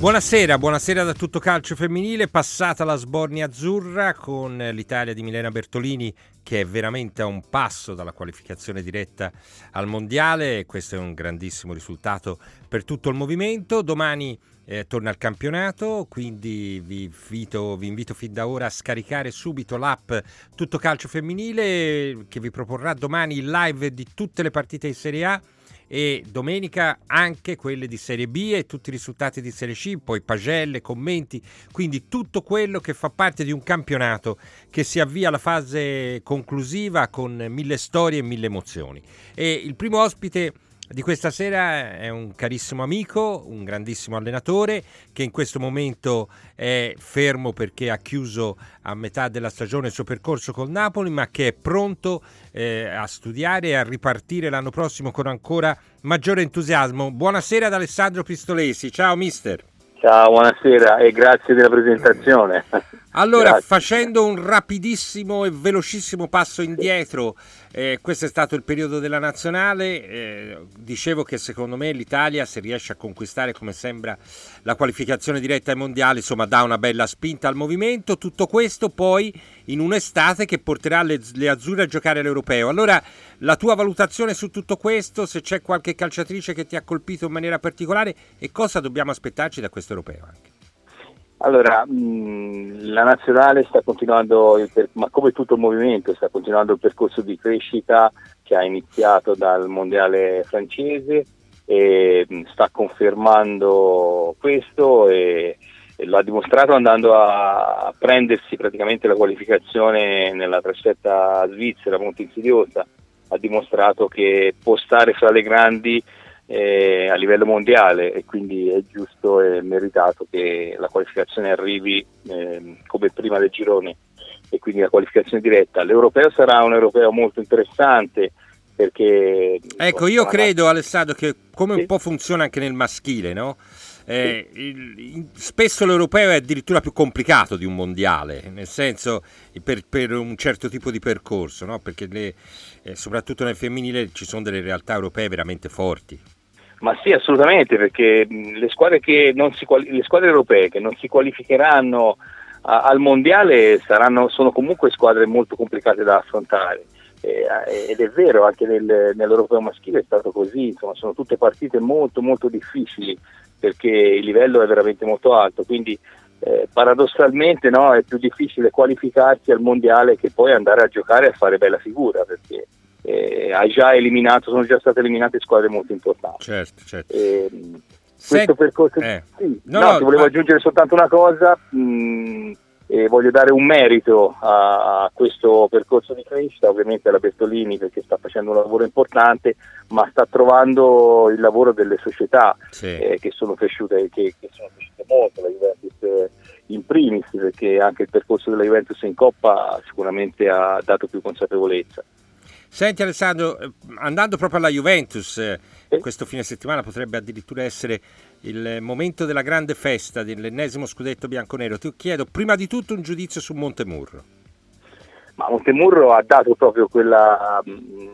Buonasera da Tutto Calcio Femminile, passata la sbornia azzurra con l'Italia di Milena Bertolini che è veramente a un passo dalla qualificazione diretta al Mondiale e questo è un grandissimo risultato per tutto il movimento. Domani torna il campionato, quindi vi invito fin da ora a scaricare subito l'app Tutto Calcio Femminile che vi proporrà domani il live di tutte le partite in Serie A e domenica anche quelle di Serie B e tutti i risultati di Serie C, poi pagelle, commenti, quindi tutto quello che fa parte di un campionato che si avvia alla fase conclusiva con 1000 storie e 1000 emozioni. E il primo ospite di questa sera è un carissimo amico, un grandissimo allenatore che in questo momento è fermo perché ha chiuso a metà della stagione il suo percorso col Napoli, ma che è pronto a studiare e a ripartire l'anno prossimo con ancora maggiore entusiasmo. Buonasera ad Alessandro Pistolesi. Ciao mister. Ciao, buonasera e grazie della presentazione. Allora, Grazie. facendo un rapidissimo e velocissimo passo indietro, questo è stato il periodo della nazionale, dicevo che secondo me l'Italia, se riesce a conquistare come sembra la qualificazione diretta ai mondiali, insomma dà una bella spinta al movimento, tutto questo poi in un'estate che porterà le azzurre a giocare all'Europeo. Allora, la tua valutazione su tutto questo, se c'è qualche calciatrice che ti ha colpito in maniera particolare e cosa dobbiamo aspettarci da questo Europeo anche? Allora, la nazionale sta continuando, ma come tutto il movimento, sta continuando il percorso di crescita che ha iniziato dal mondiale francese e sta confermando questo e l'ha dimostrato andando a prendersi praticamente la qualificazione nella trasferta svizzera molto insidiosa. Ha dimostrato che può stare fra le grandi a livello mondiale e quindi è giusto e meritato che la qualificazione arrivi come prima del girone e quindi la qualificazione diretta. L'europeo sarà un europeo molto interessante perché ecco, io credo Alessandro che come sì, un po' funziona anche nel maschile, no? Spesso l'europeo è addirittura più complicato di un mondiale, nel senso per un certo tipo di percorso, no? Perché soprattutto nel femminile ci sono delle realtà europee veramente forti. Ma sì, assolutamente, perché le squadre europee che non si qualificheranno al mondiale sono comunque squadre molto complicate da affrontare. Ed è vero, anche nell'europeo maschile è stato così, insomma, sono tutte partite molto molto difficili perché il livello è veramente molto alto, quindi paradossalmente no, è più difficile qualificarsi al mondiale che poi andare a giocare e a fare bella figura, perché sono già state eliminate squadre molto importanti. Certo. Questo percorso sì. Ti volevo aggiungere soltanto una cosa, e voglio dare un merito a questo percorso di crescita, ovviamente alla Bertolini perché sta facendo un lavoro importante, ma sta trovando il lavoro delle società che sono cresciute molto, la Juventus in primis, perché anche il percorso della Juventus in Coppa sicuramente ha dato più consapevolezza. Senti Alessandro, andando proprio alla Juventus, questo fine settimana potrebbe addirittura essere il momento della grande festa dell'ennesimo scudetto bianconero. Ti chiedo prima di tutto un giudizio su Montemurro. Ma Montemurro ha dato proprio quella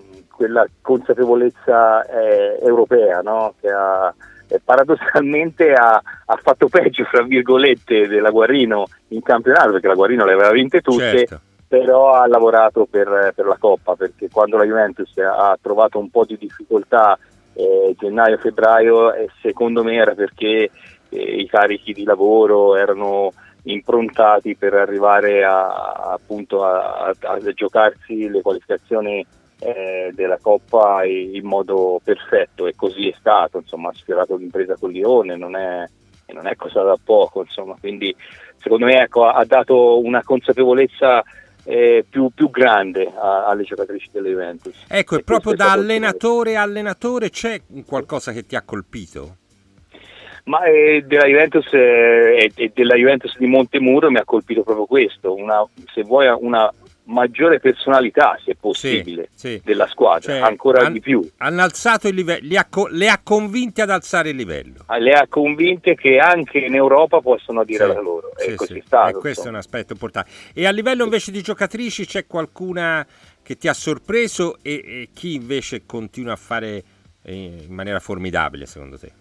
consapevolezza europea, no? Che paradossalmente ha fatto peggio, fra virgolette, della Guarino in campionato, perché la Guarino le aveva vinte tutte. Certo. Però ha lavorato per la Coppa, perché quando la Juventus ha trovato un po' di difficoltà gennaio-febbraio, secondo me era perché i carichi di lavoro erano improntati per arrivare a giocarsi le qualificazioni della Coppa in modo perfetto, e così è stato. Insomma, ha sfiorato l'impresa con Lione, non è cosa da poco, insomma. Quindi secondo me ha dato una consapevolezza più grande alle giocatrici della Juventus. Ecco, e proprio da allenatore a allenatore c'è qualcosa che ti ha colpito? Ma della Juventus e della Juventus di Montemurro mi ha colpito proprio questo, se vuoi una maggiore personalità, se possibile, della squadra, cioè, ancora di più. Hanno alzato il livello, le ha convinte ad alzare il livello. Le ha convinte che anche in Europa possono dire la loro. È così stato. E questo è un aspetto importante. E a livello invece di giocatrici c'è qualcuna che ti ha sorpreso e chi invece continua a fare in maniera formidabile secondo te?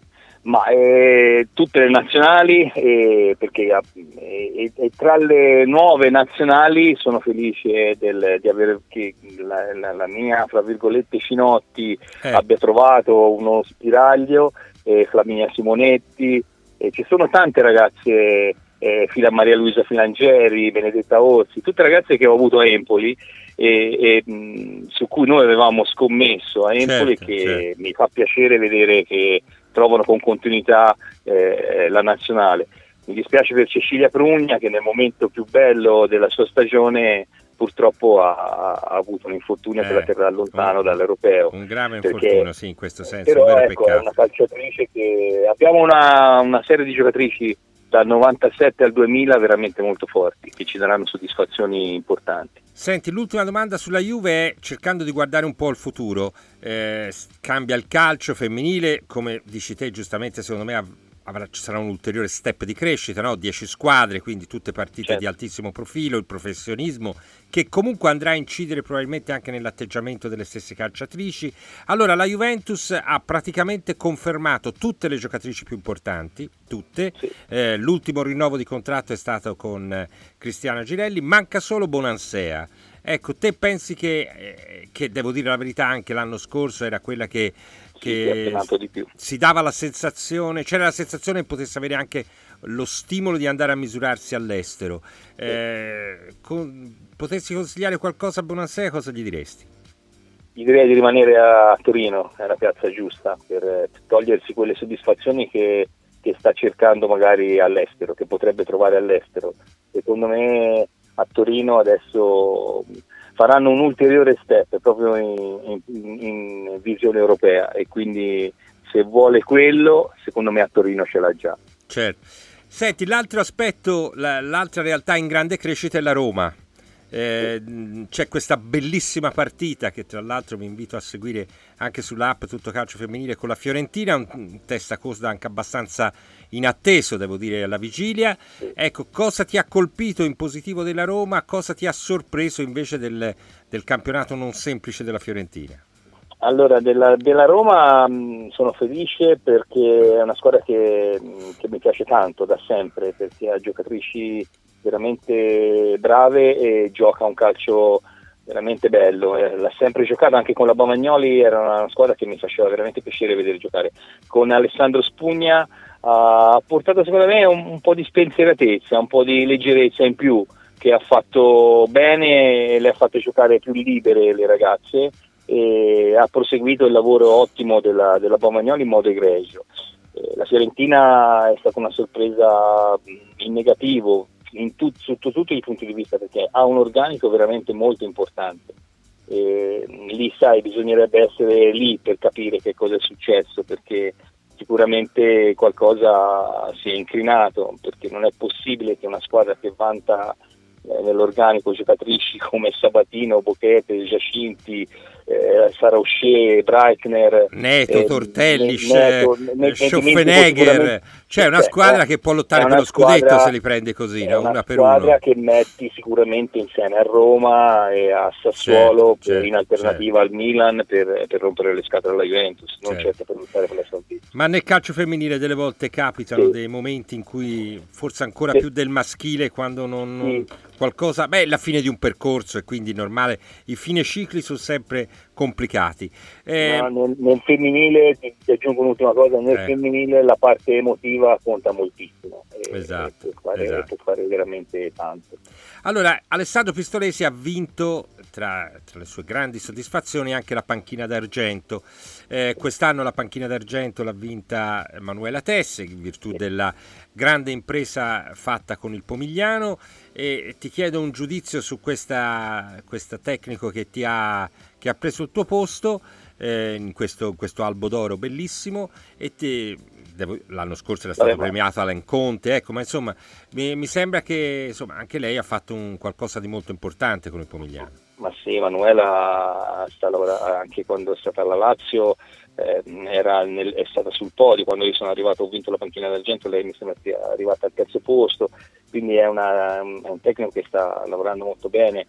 Ma tutte le nazionali, perché tra le nuove nazionali sono felice di avere che la mia, fra virgolette, Cinotti abbia trovato uno spiraglio, Flaminia Simonetti, ci sono tante ragazze, fila Maria Luisa Filangeri, Benedetta Orsi, tutte ragazze che ho avuto a Empoli su cui noi avevamo scommesso a Empoli, certo. Mi fa piacere vedere che trovano con continuità la nazionale. Mi dispiace per Cecilia Prugna, che nel momento più bello della sua stagione purtroppo ha avuto un infortunio che la terrà lontano dall'Europeo. Un grave infortunio, sì, in questo senso. Però un vero ecco, peccato. È una calciatrice che abbiamo una serie di giocatrici dal 97 al 2000 veramente molto forti, che ci daranno soddisfazioni importanti. Senti, l'ultima domanda sulla Juve è, cercando di guardare un po' il futuro, cambia il calcio femminile, come dici te giustamente, secondo me ci sarà un ulteriore step di crescita, no? 10 squadre, quindi tutte partite certo. Di altissimo profilo, il professionismo che comunque andrà a incidere probabilmente anche nell'atteggiamento delle stesse calciatrici. Allora la Juventus ha praticamente confermato tutte le giocatrici più importanti, tutte, sì. L'ultimo rinnovo di contratto è stato con Cristiana Girelli, manca solo Bonansea. Ecco, te pensi che devo dire la verità, anche l'anno scorso era quella che di più. Si dava la sensazione, c'era la sensazione che potesse avere anche lo stimolo di andare a misurarsi all'estero. Potessi consigliare qualcosa a Bonansea, cosa gli diresti? Gli direi di rimanere a Torino, è la piazza giusta per togliersi quelle soddisfazioni che sta cercando magari all'estero, che potrebbe trovare all'estero. Secondo me a Torino adesso faranno un ulteriore step proprio in visione europea, e quindi se vuole quello, secondo me a Torino ce l'ha già. Certo. Senti, l'altro aspetto, l'altra realtà in grande crescita è la Roma. C'è questa bellissima partita che tra l'altro vi invito a seguire anche sull'app Tutto Calcio Femminile con la Fiorentina, un testacoda anche abbastanza inatteso, devo dire, alla vigilia. Ecco, cosa ti ha colpito in positivo della Roma, cosa ti ha sorpreso invece del campionato non semplice della Fiorentina? Allora, della Roma sono felice perché è una squadra che mi piace tanto da sempre, perché ha giocatrici veramente brave e gioca un calcio veramente bello. L'ha sempre giocato anche con la Bomagnoli, era una squadra che mi faceva veramente piacere vedere giocare. Con Alessandro Spugna ha portato secondo me un po' di spensieratezza, un po' di leggerezza in più, che ha fatto bene e le ha fatte giocare più libere le ragazze, e ha proseguito il lavoro ottimo della Bomagnoli in modo egregio. La Fiorentina è stata una sorpresa in negativo sotto tutti i punti di vista, perché ha un organico veramente molto importante. Lì bisognerebbe essere lì per capire che cosa è successo, perché sicuramente qualcosa si è incrinato, perché non è possibile che una squadra che vanta nell'organico giocatrici come Sabatino, Bochete, Giacinti, Sarauché, Breitner, Neto, Tortelli, Schoffenegger, c'è una squadra che può lottare per lo scudetto se li prende così, no? Una per uno. È una squadra che metti sicuramente insieme a Roma e a Sassuolo, in alternativa al Milan, per rompere le scatole alla Juventus, non certo per lottare per la salvezza. Ma nel calcio femminile delle volte capitano dei momenti in cui forse ancora più del maschile, quando non qualcosa, la fine di un percorso, e quindi normale, i fine cicli sono sempre complicati. Nel femminile, ti aggiungo un'ultima cosa, nel femminile la parte emotiva conta moltissimo, esatto. Può fare veramente tanto. Allora, Alessandro Pistolesi ha vinto tra le sue grandi soddisfazioni anche la panchina d'argento. Quest'anno la panchina d'argento l'ha vinta Manuela Tesse in virtù della grande impresa fatta con il Pomigliano, e ti chiedo un giudizio su questa tecnico che ha preso il tuo posto in questo albo d'oro bellissimo, e l'anno scorso era stato premiato Alain Conte, ecco, ma insomma mi sembra che anche lei ha fatto un qualcosa di molto importante con il Pomigliano. Ma sì, Manuela sta lavorando, anche quando è stata alla Lazio è stata sul podio. Quando io sono arrivato, ho vinto la panchina d'argento, lei mi sembra sia arrivata al terzo posto, quindi è un tecnico che sta lavorando molto bene.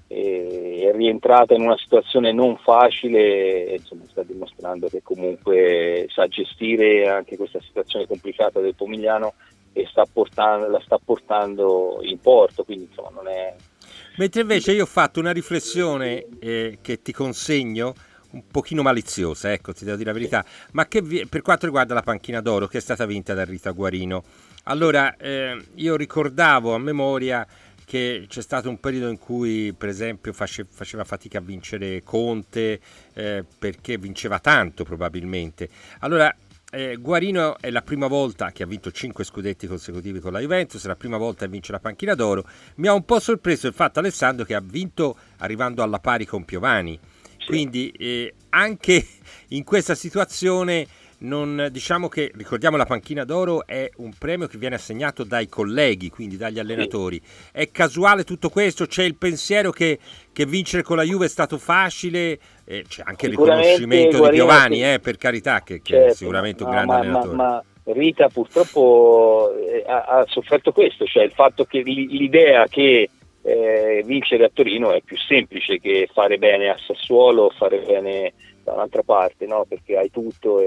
è rientrata in una situazione non facile e insomma sta dimostrando che comunque sa gestire anche questa situazione complicata del Pomigliano e la sta portando in porto, quindi insomma non è... Mentre invece io ho fatto una riflessione che ti consegno, un pochino maliziosa, ecco, ti devo dire la verità, ma che per quanto riguarda la panchina d'oro che è stata vinta da Rita Guarino. Allora, io ricordavo a memoria che c'è stato un periodo in cui, per esempio, faceva fatica a vincere Conte, perché vinceva tanto probabilmente. Allora, Guarino è la prima volta che ha vinto 5 scudetti consecutivi con la Juventus, è la prima volta che vince la panchina d'oro. Mi ha un po' sorpreso il fatto, Alessandro, che ha vinto arrivando alla pari con Piovani. Quindi anche in questa situazione non, diciamo che, ricordiamo, la panchina d'oro è un premio che viene assegnato dai colleghi, quindi dagli allenatori. È casuale tutto questo? C'è il pensiero che vincere con la Juve è stato facile? C'è anche il riconoscimento di Piovani, per carità, che certo, è sicuramente un grande allenatore. Ma Rita purtroppo ha sofferto questo, cioè il fatto che l'idea che vincere a Torino è più semplice che fare bene a Sassuolo, fare bene da un'altra parte, no? Perché hai tutto,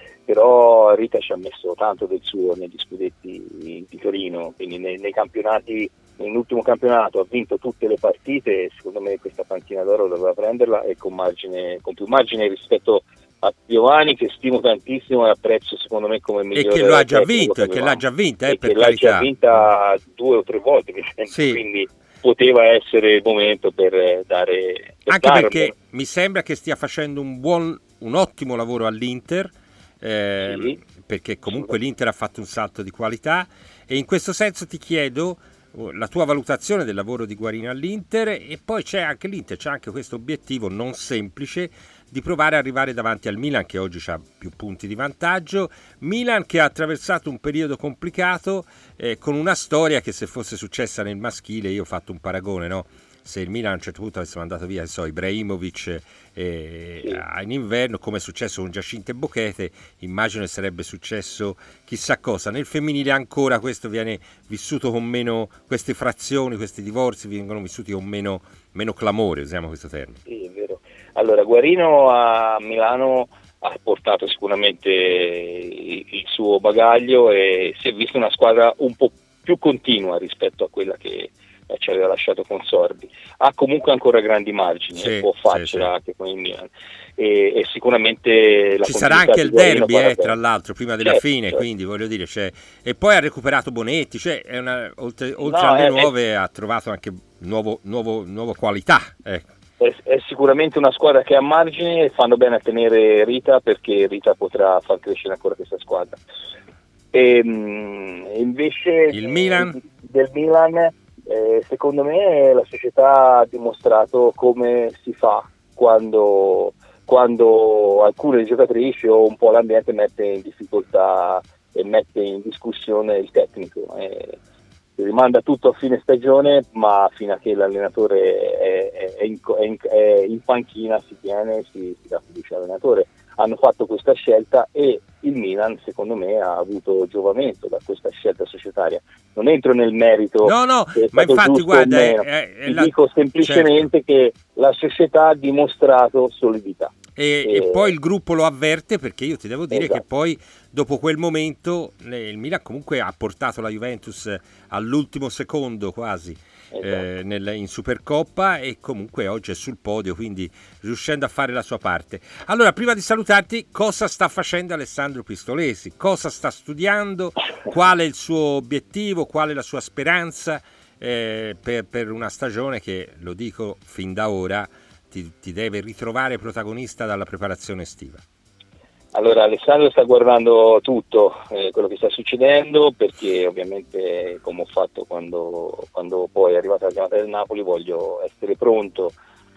però Rita ci ha messo tanto del suo negli scudetti di Torino, quindi nei campionati, nell'ultimo campionato ha vinto tutte le partite, secondo me questa panchina d'oro doveva prenderla e con più margine rispetto a Piovani, che stimo tantissimo e apprezzo secondo me come migliore, e che lo ha già vinto, e che l'ha già vinta, per che carità. L'ha già vinta 2 o 3 volte, mi sembra, sì. Quindi poteva essere il momento per dare... Anche perché mi sembra che stia facendo un ottimo lavoro all'Inter, sì, perché comunque l'Inter ha fatto un salto di qualità, e in questo senso ti chiedo la tua valutazione del lavoro di Guarino all'Inter, e poi c'è anche l'Inter, c'è anche questo obiettivo non semplice di provare ad arrivare davanti al Milan, che oggi ha più punti di vantaggio. Milan che ha attraversato un periodo complicato, con una storia che, se fosse successa nel maschile, io ho fatto un paragone, no? Se il Milan a un certo punto avesse mandato via Ibrahimovic in inverno, come è successo con Giacinto e Bochete, immagino che sarebbe successo chissà cosa. Nel femminile ancora questo viene vissuto con meno, queste frazioni, questi divorzi vengono vissuti con meno clamore, usiamo questo termine. Sì, è vero. Allora, Guarino a Milano ha portato sicuramente il suo bagaglio e si è vista una squadra un po' più continua rispetto a quella che ci aveva lasciato con Sorbi. Ha comunque ancora grandi margini, può farcela anche con il Milan, e sicuramente ci sarà anche il derby, tra l'altro, prima della fine, quindi voglio dire, e poi ha recuperato Bonetti, oltre alle nuove ha trovato anche nuovo qualità, ecco. È sicuramente una squadra che ha margini e fanno bene a tenere Rita, perché Rita potrà far crescere ancora questa squadra. E invece il Milan? Del Milan, secondo me la società ha dimostrato come si fa quando alcune giocatrici o un po' l'ambiente mette in difficoltà e mette in discussione il tecnico. Si rimanda tutto a fine stagione, ma fino a che l'allenatore è in panchina si tiene, si dà fiducia all'allenatore. Hanno fatto questa scelta e il Milan, secondo me, ha avuto giovamento da questa scelta societaria. Non entro nel merito, no, ma infatti guarda, dico semplicemente che la società ha dimostrato solidità. E poi il gruppo lo avverte, perché io ti devo dire che poi dopo quel momento il Milan comunque ha portato la Juventus all'ultimo secondo quasi, in Supercoppa, e comunque oggi è sul podio, quindi riuscendo a fare la sua parte. Allora, prima di salutarti, cosa sta facendo Alessandro Pistolesi? Cosa sta studiando? Qual è il suo obiettivo? Qual è la sua speranza per una stagione che, lo dico fin da ora, ti deve ritrovare protagonista dalla preparazione estiva? Allora, Alessandro sta guardando tutto quello che sta succedendo, perché ovviamente, come ho fatto quando poi è arrivata la chiamata del Napoli, voglio essere pronto.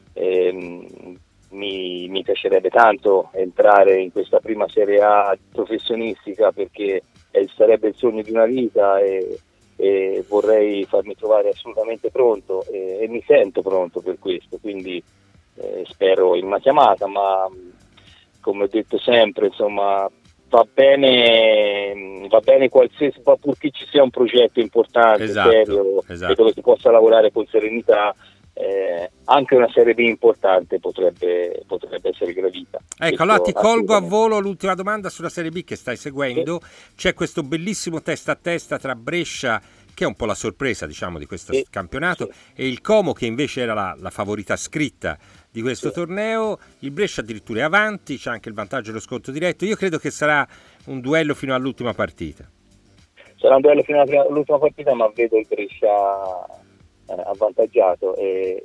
Mi piacerebbe tanto entrare in questa prima Serie A professionistica, perché sarebbe il sogno di una vita, e vorrei farmi trovare assolutamente pronto, e mi sento pronto per questo, quindi spero in una chiamata, ma come ho detto sempre, insomma, va bene qualsiasi, purché ci sia un progetto importante, serio, e dove si possa lavorare con serenità. anche una Serie B importante potrebbe essere gradita. Ecco, allora ti colgo a volo l'ultima domanda sulla Serie B che stai seguendo. Sì. C'è questo bellissimo testa a testa tra Brescia, che è un po' la sorpresa, diciamo, di questo campionato, e il Como, che invece era la favorita scritta di questo torneo. Il Brescia addirittura è avanti, c'è anche il vantaggio dello sconto diretto. Io credo che sarà un duello fino all'ultima partita. Sarà un duello fino all'ultima partita, ma vedo il Brescia avvantaggiato, e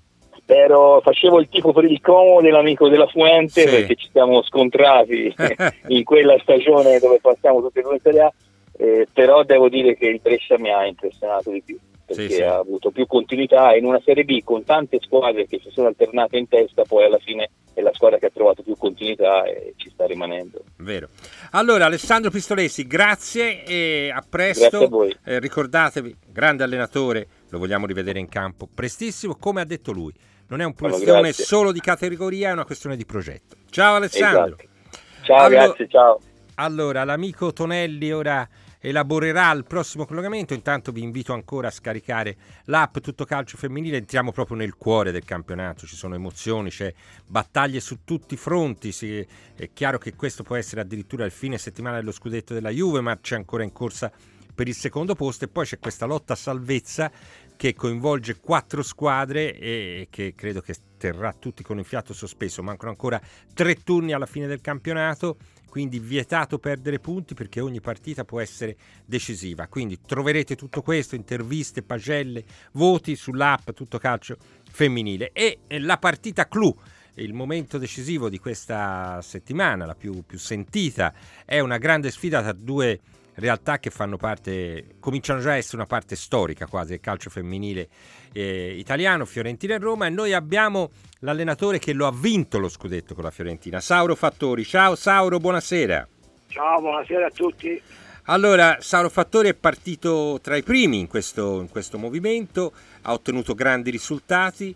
facevo il tifo per il Como dell'amico della Fuente, perché ci siamo scontrati in quella stagione dove passiamo tutti e due in Serie A, però devo dire che il Brescia mi ha impressionato di più, perché ha avuto più continuità in una Serie B con tante squadre che si sono alternate in testa. Poi alla fine è la squadra che ha trovato più continuità e ci sta rimanendo. Vero. Allora, Alessandro Pistolesi, grazie e a presto. Grazie a voi. Ricordatevi, grande allenatore, lo vogliamo rivedere in campo prestissimo, come ha detto lui. Non è una questione solo di categoria, è una questione di progetto. Ciao Alessandro. Esatto. Ciao, grazie, ciao. Allora, l'amico Tonelli ora elaborerà il prossimo collegamento. Intanto vi invito ancora a scaricare l'app Tutto Calcio Femminile. Entriamo proprio nel cuore del campionato, ci sono emozioni, c'è battaglie su tutti i fronti. È chiaro che questo può essere addirittura il fine settimana dello scudetto della Juve, ma c'è ancora in corsa per il secondo posto, e poi c'è questa lotta a salvezza che coinvolge 4 squadre e che credo che terrà tutti con il fiato sospeso. Mancano ancora 3 turni alla fine del campionato, quindi vietato perdere punti, perché ogni partita può essere decisiva. Quindi troverete tutto questo, interviste, pagelle, voti sull'app Tutto Calcio Femminile. E la partita clou, il momento decisivo di questa settimana, la più sentita, è una grande sfida tra 2 realtà che fanno parte, cominciano già a essere una parte storica quasi del calcio femminile italiano, Fiorentina e Roma, e noi abbiamo l'allenatore che lo ha vinto lo scudetto con la Fiorentina, Sauro Fattori. Ciao Sauro, buonasera. Ciao, buonasera a tutti. Allora, Sauro Fattori è partito tra i primi in questo movimento, ha ottenuto grandi risultati,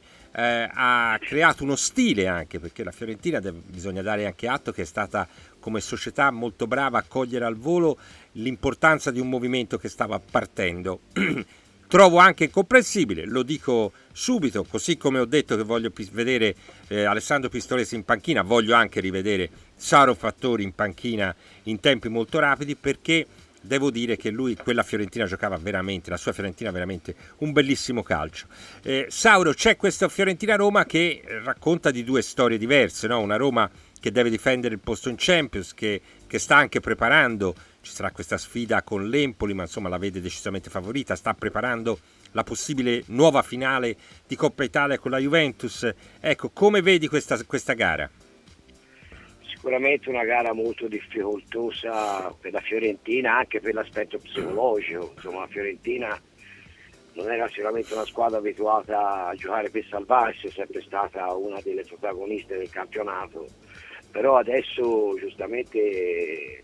ha creato uno stile anche, perché la Fiorentina bisogna dare anche atto che è stata come società molto brava a cogliere al volo l'importanza di un movimento che stava partendo. Trovo anche incomprensibile, lo dico subito, così come ho detto che voglio vedere Alessandro Pistolesi in panchina, voglio anche rivedere Sauro Fattori in panchina in tempi molto rapidi, perché devo dire che lui, quella Fiorentina, giocava veramente, la sua Fiorentina veramente un bellissimo calcio. Sauro, c'è questa Fiorentina-Roma che racconta di 2 storie diverse, no? Una Roma che deve difendere il posto in Champions, che sta anche preparando, ci sarà questa sfida con l'Empoli, ma insomma la vede decisamente favorita, sta preparando la possibile nuova finale di Coppa Italia con la Juventus. Ecco, come vedi questa gara? Sicuramente una gara molto difficoltosa per la Fiorentina, anche per l'aspetto psicologico. Insomma, la Fiorentina non era sicuramente una squadra abituata a giocare per salvarsi, è sempre stata una delle protagoniste del campionato, però adesso giustamente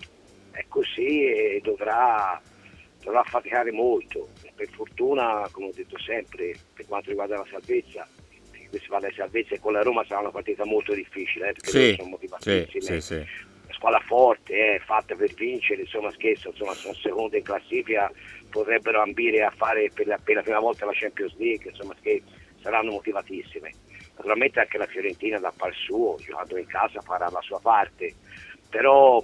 è così e dovrà faticare molto. Per fortuna, come ho detto sempre, per quanto riguarda la salvezza, perché qui si parla di salvezza, e con la Roma sarà una partita molto difficile, perché sono motivatissime. Sì. Una squadra forte, fatta per vincere, insomma scherzo, insomma sono seconde in classifica, potrebbero ambire a fare per la prima volta la Champions League, insomma che saranno motivatissime. Naturalmente anche la Fiorentina da par suo, giocando in casa, farà la sua parte, però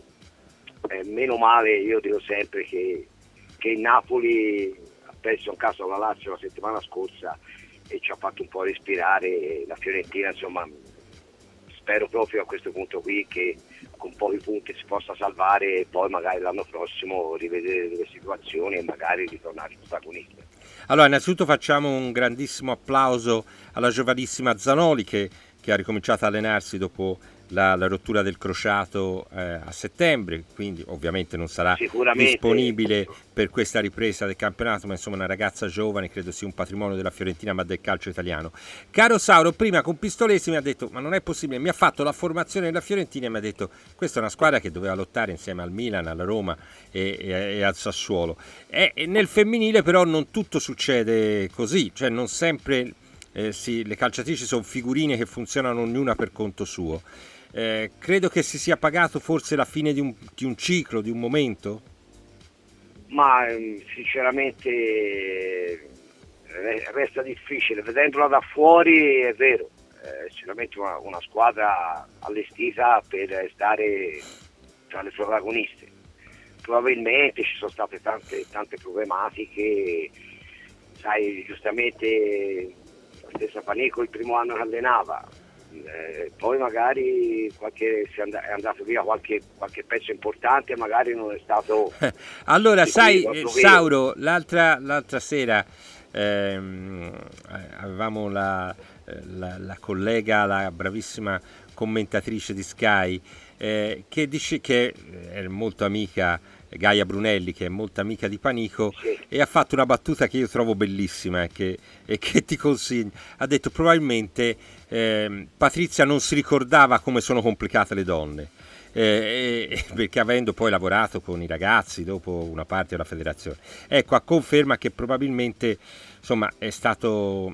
meno male, io dico sempre che il Napoli ha perso un caso alla Lazio la settimana scorsa e ci ha fatto un po' respirare. La Fiorentina, insomma, spero proprio a questo punto qui che con pochi punti si possa salvare e poi magari l'anno prossimo rivedere le situazioni e magari ritornare protagonista. Allora, innanzitutto facciamo un grandissimo applauso alla giovanissima Zanoli che ha ricominciato a allenarsi dopo la rottura del crociato a settembre, quindi ovviamente non sarà disponibile per questa ripresa del campionato, ma insomma una ragazza giovane, credo sia un patrimonio della Fiorentina ma del calcio italiano. Caro Sauro, prima con Pistolesi mi ha detto ma non è possibile, mi ha fatto la formazione della Fiorentina e mi ha detto questa è una squadra che doveva lottare insieme al Milan, alla Roma e al Sassuolo. E nel femminile però non tutto succede così, cioè non sempre le calciatrici sono figurine che funzionano ognuna per conto suo. Credo che si sia pagato forse la fine di un ciclo, di un momento? Ma sinceramente resta difficile, vedendola da fuori è vero, sicuramente una squadra allestita per stare tra le protagoniste. Probabilmente ci sono state tante problematiche, sai, giustamente la stessa Panico il primo anno che allenava, poi magari è andato via qualche pezzo importante, magari non è stato allora sai Sauro, l'altra sera avevamo la collega, la bravissima commentatrice di Sky, che dice che è molto amica, Gaia Brunelli, che è molto amica di Panico, sì. E ha fatto una battuta che io trovo bellissima e che ti consiglio. Ha detto probabilmente Patrizia non si ricordava come sono complicate le donne, perché avendo poi lavorato con i ragazzi dopo una parte della federazione, ecco, a conferma che probabilmente insomma è stato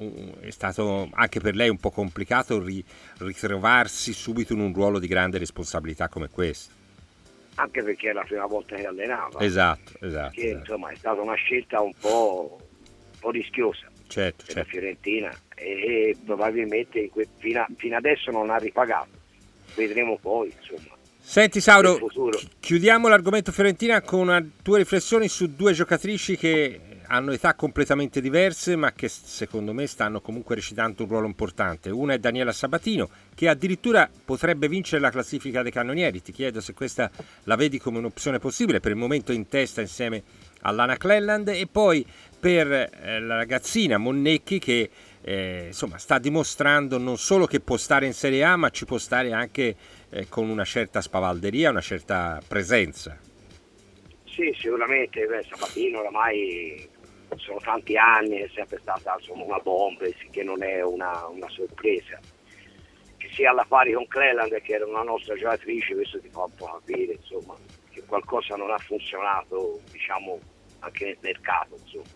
anche per lei un po' complicato ritrovarsi subito in un ruolo di grande responsabilità come questo. Anche perché è la prima volta che allenava. Esatto. Insomma è stata una scelta un po' rischiosa certo. La Fiorentina, e probabilmente fino adesso non ha ripagato. Vedremo poi, insomma. Senti Sauro, chiudiamo l'argomento Fiorentina con una tua riflessioni su due giocatrici che hanno età completamente diverse, ma che secondo me stanno comunque recitando un ruolo importante. Una è Daniela Sabatino, che addirittura potrebbe vincere la classifica dei cannonieri. Ti chiedo se questa la vedi come un'opzione possibile, per il momento in testa insieme all'Anna Cleland, e poi per la ragazzina Monnecchi che insomma sta dimostrando non solo che può stare in Serie A, ma ci può stare anche con una certa spavalderia, una certa presenza. Sì, sicuramente Sabatino oramai sono tanti anni, è sempre stata insomma una bomba, che non è una sorpresa. Che sia alla pari con Cleland, che era una nostra giocatrice, questo ti fa un po' capire insomma che qualcosa non ha funzionato, diciamo, anche nel mercato, insomma.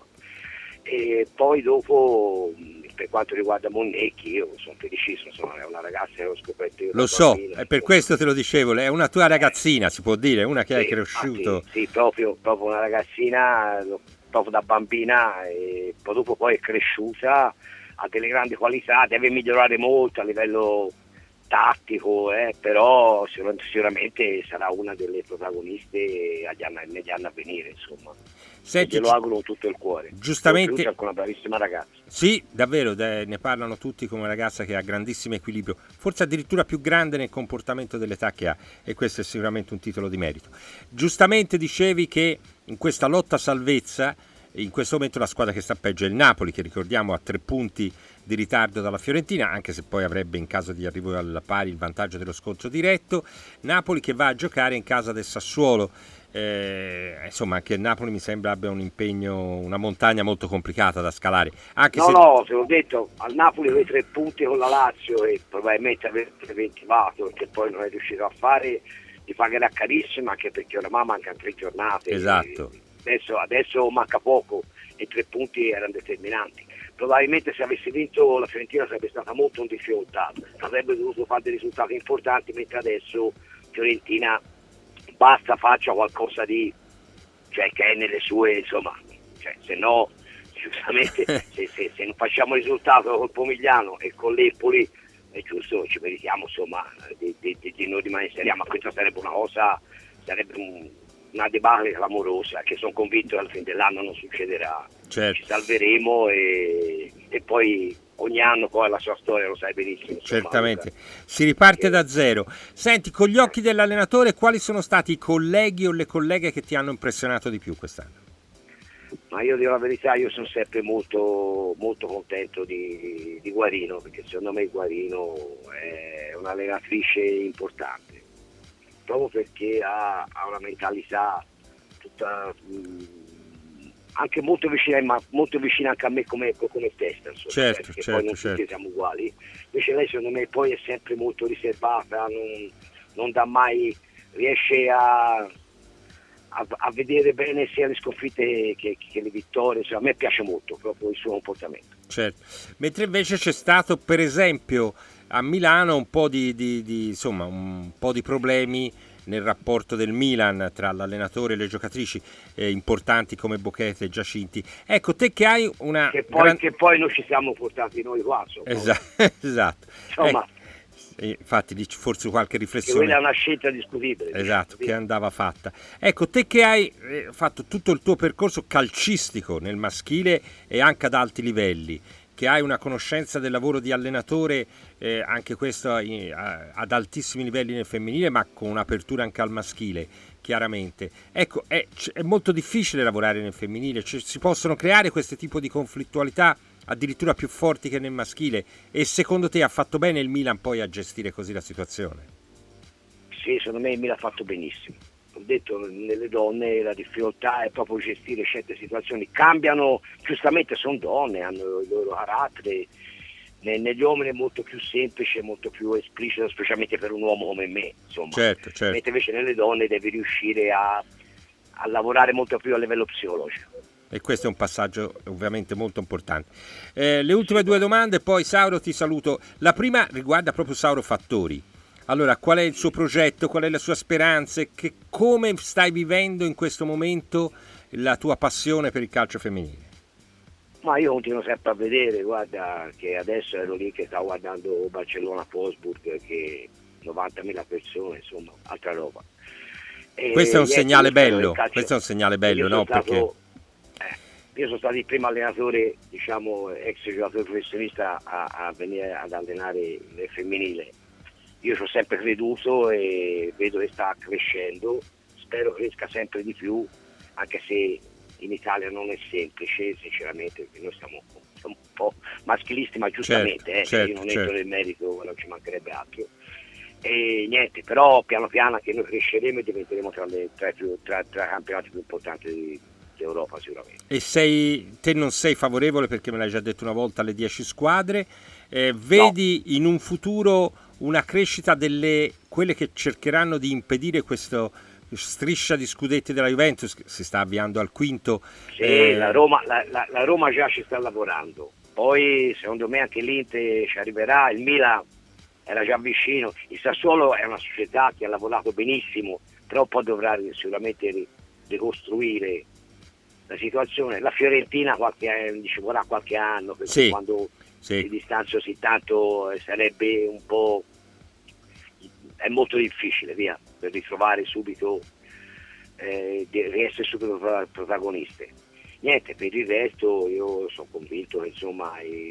E poi dopo, per quanto riguarda Monnecchi, io sono felicissimo, insomma, è una ragazza che ho scoperto io. Lo so, è per questo te lo dicevo, è una tua ragazzina, si può dire, una che hai cresciuto. Sì, proprio una ragazzina, proprio da bambina, e poi è cresciuta, ha delle grandi qualità, deve migliorare molto a livello tattico, però sicuramente sarà una delle protagoniste negli anni a venire, insomma. Senti, lo auguro con tutto il cuore. Giustamente, è una bravissima ragazza. Sì, davvero, ne parlano tutti come una ragazza che ha grandissimo equilibrio, forse addirittura più grande nel comportamento dell'età che ha, e questo è sicuramente un titolo di merito. Giustamente dicevi che in questa lotta salvezza, in questo momento la squadra che sta peggio è il Napoli, che ricordiamo ha 3 punti di ritardo dalla Fiorentina, anche se poi avrebbe in caso di arrivo al pari il vantaggio dello scontro diretto. Napoli che va a giocare in casa del Sassuolo. Insomma, anche il Napoli mi sembra abbia un impegno, una montagna molto complicata da scalare. Anche te l'ho detto, al Napoli aveva 3 punti con la Lazio e probabilmente avete ventivato, perché poi non è riuscito a fare, di pagherà carissimo, anche perché oramai mancano 3 giornate. Esatto. Adesso manca poco e 3 punti erano determinanti. Probabilmente se avesse vinto la Fiorentina sarebbe stata molto in difficoltà, avrebbe dovuto fare dei risultati importanti, mentre adesso Fiorentina basta faccia qualcosa di, cioè, che è nelle sue, insomma, cioè, se no giustamente se non facciamo il risultato col Pomigliano e con l'Empoli è giusto, ci meritiamo insomma di non rimanere in Serie A, ma questa sarebbe una cosa, sarebbe una debacle clamorosa che sono convinto che alla fine dell'anno non succederà. Certo. Ci salveremo e poi ogni anno poi la sua storia, lo sai benissimo. Insomma, certamente, si riparte da zero. Senti, con gli occhi dell'allenatore, quali sono stati i colleghi o le colleghe che ti hanno impressionato di più quest'anno? Ma io dico la verità, io sono sempre molto, molto contento di Guarino, perché secondo me Guarino è un'allenatrice importante, proprio perché ha una mentalità tutta anche molto vicina anche a me come testa, insomma, certo, perché poi non tutti siamo uguali. Invece lei secondo me poi è sempre molto riservata, non dà mai, riesce a vedere bene sia le sconfitte che le vittorie, insomma, a me piace molto proprio il suo comportamento. Certo, mentre invece c'è stato per esempio a Milano un po' di insomma un po' di problemi nel rapporto del Milan tra l'allenatore e le giocatrici importanti come Boquete e Giacinti. Ecco, te che hai una... Che poi non ci siamo portati noi qua, Esatto. Insomma, infatti dici forse qualche riflessione. Quella è una scelta discutibile. Esatto, che andava fatta. Ecco, te che hai fatto tutto il tuo percorso calcistico nel maschile e anche ad alti livelli, che hai una conoscenza del lavoro di allenatore, anche questo ad altissimi livelli nel femminile, ma con un'apertura anche al maschile, chiaramente. Ecco, è molto difficile lavorare nel femminile, si possono creare questo tipo di conflittualità addirittura più forti che nel maschile, e secondo te ha fatto bene il Milan poi a gestire così la situazione? Sì, secondo me il Milan ha fatto benissimo. Ho detto, nelle donne la difficoltà è proprio gestire certe situazioni, cambiano, giustamente sono donne, hanno il loro carattere, negli uomini è molto più semplice, molto più esplicito, specialmente per un uomo come me, insomma. Certo. Mentre invece nelle donne devi riuscire a lavorare molto più a livello psicologico. E questo è un passaggio ovviamente molto importante. Le ultime due domande, poi Sauro ti saluto. La prima riguarda proprio Sauro Fattori. Allora, qual è il suo progetto, qual è la sua speranza, come stai vivendo in questo momento la tua passione per il calcio femminile? Ma io continuo sempre a vedere, guarda, che adesso ero lì che stavo guardando Barcellona-Wolfsburg, che 90.000 persone, insomma, altra roba. Questo è un segnale bello, no? Perché... Io sono stato il primo allenatore, diciamo, ex giocatore professionista a venire ad allenare nel femminile. Io ci ho sempre creduto e vedo che sta crescendo, spero cresca sempre di più, anche se in Italia non è semplice, sinceramente, perché noi siamo un po' maschilisti, ma giustamente, io non entro nel merito, non ci mancherebbe altro. E niente, però piano piano che noi cresceremo e diventeremo tra i campionati più importanti d'Europa sicuramente. E te non sei favorevole, perché me l'hai già detto una volta, alle 10 squadre, vedi no. In un futuro una crescita delle quelle che cercheranno di impedire questo striscia di scudetti della Juventus, che si sta avviando al quinto? Sì, la Roma già ci sta lavorando, poi secondo me anche l'Inter ci arriverà, il Milan era già vicino, il Sassuolo è una società che ha lavorato benissimo, però poi dovrà sicuramente ricostruire la situazione. La Fiorentina ci vorrà qualche anno, perché quando si distanzia così tanto sarebbe un po', è molto difficile per ritrovare subito, di essere subito protagoniste. Niente, per il resto io sono convinto che insomma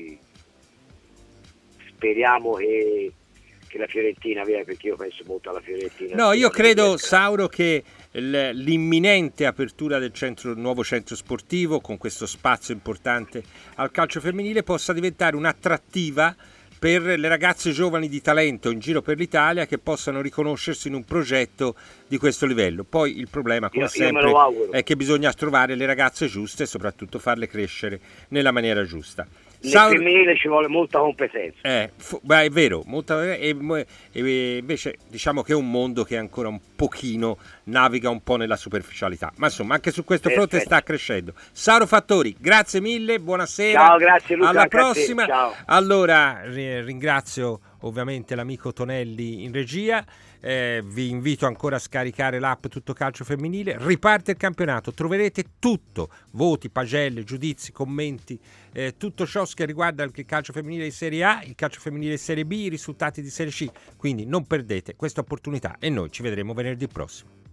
speriamo che la Fiorentina perché io penso molto alla Fiorentina. No, io credo, Sauro, che l'imminente apertura del nuovo centro sportivo, con questo spazio importante al calcio femminile, possa diventare un'attrattiva per le ragazze giovani di talento in giro per l'Italia, che possano riconoscersi in un progetto di questo livello. Poi il problema, come sempre, è che bisogna trovare le ragazze giuste e soprattutto farle crescere nella maniera giusta. Nel femminile ci vuole molta competenza. È vero, e invece diciamo che è un mondo che ancora un pochino naviga un po' nella superficialità, ma insomma anche su questo fronte sta crescendo. Sauro Fattori, grazie mille, buonasera. Ciao, grazie Luca. Alla prossima. Ciao. Allora ringrazio ovviamente l'amico Tonelli in regia. Vi invito ancora a scaricare l'app Tutto Calcio Femminile. Riparte il campionato, troverete tutto: voti, pagelle, giudizi, commenti, tutto ciò che riguarda il calcio femminile di Serie A, il calcio femminile di Serie B, i risultati di Serie C. Quindi non perdete questa opportunità e noi ci vedremo venerdì prossimo.